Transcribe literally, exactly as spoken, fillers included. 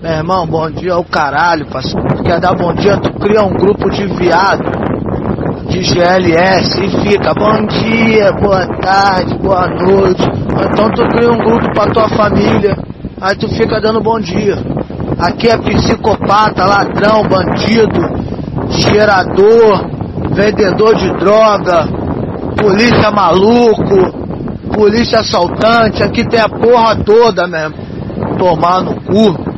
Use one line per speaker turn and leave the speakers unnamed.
Meu irmão, bom dia é o caralho, parceiro. Tu quer dar bom dia, tu cria um grupo de viado, de G L S, e fica bom dia, boa tarde, boa noite. Ou então tu cria um grupo pra tua família, aí tu fica dando bom dia. Aqui é psicopata, ladrão, bandido, cheirador, vendedor de droga, polícia maluco, polícia assaltante, aqui tem a porra toda mesmo. Tomar no cu.